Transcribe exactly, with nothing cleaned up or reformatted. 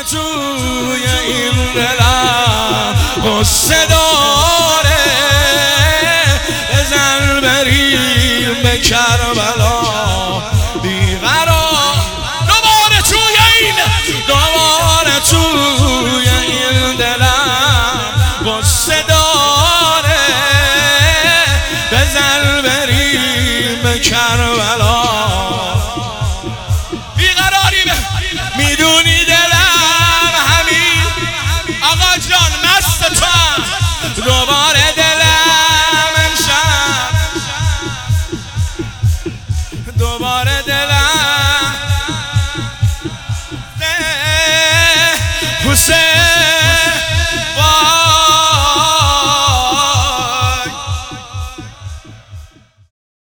توی این دلم غصه داره، بزن بریم به کربلا بیقرار. دوباره توی این دوباره توی این دلم غصه داره، بزن بریم به کربلا بیقراری. میدونی دلم همین آقا جان مست تو هم، دوباره دلم امشب دوباره دلم